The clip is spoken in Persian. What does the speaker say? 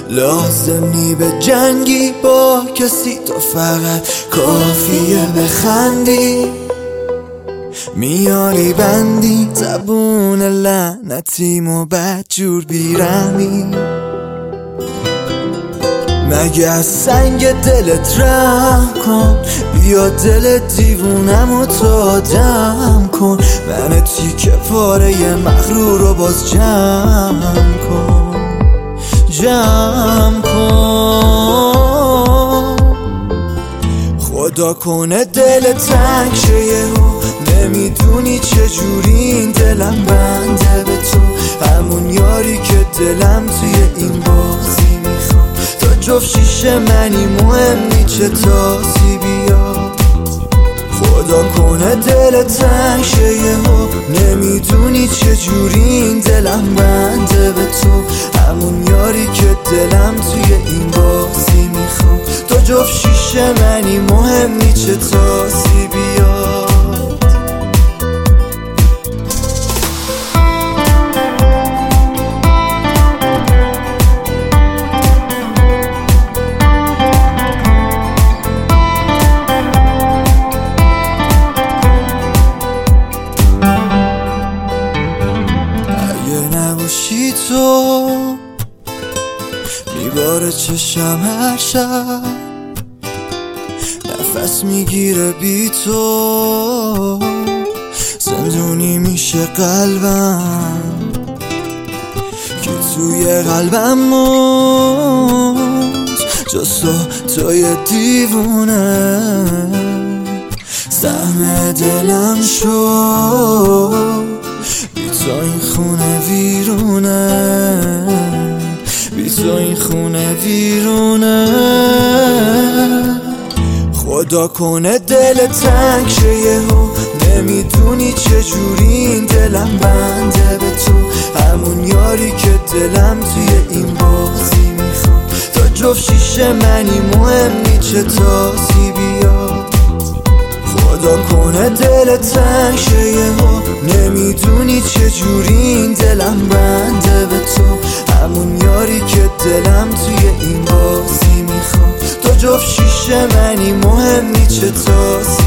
لازم نی به جنگی با کسی، تو فقط کافیه بخندی. میاری بندی زبون لعنتیمو بدجور بیرمی. مگه از سنگ دلت رحم کن، بیا دل دیوونمو تو آدم کن. من تیکه پاره مغرور رو باز جمع کن، جمع کن. خدا کنه دل تنگ شه یهو، نمیدونی چجوری این دلم بنده به تو. همون یاری که دلم توی این بازی میخواد، تو جفت شیشه منی، مهم چه تاسی بیاد. خدا کنه دل تنگ شه یهو، نمیدونی چجوری این دلم بنده به تو. همون یاری که دلم توی این بازی میخواد، تو جفت شیشه منی، مهم چه تاسی بیاد. نباشی تو میباره چشم هر شب، نفس میگیره بی تو، زندونی میشه قلبم که توی قلبم موند. جز توی دیوونه سهم دلم شد. بی تو این خونه ویرونه، بی تو این خونه ویرونه. خدا کنه دل تنگ شه یهو، نمیدونی چجوری این دلم بنده به تو. همون یاری که دلم توی این بازی میخواد، تو جفت شیشه منی، مهم چه تاسی بیاد. خدا کنه دل تنگ شه یهو، نمیدونی چجوری این دلم بنده به تو. همون یاری که دلم توی این بازی میخواد، تو جفت شیشه منی، مهم چه تاسی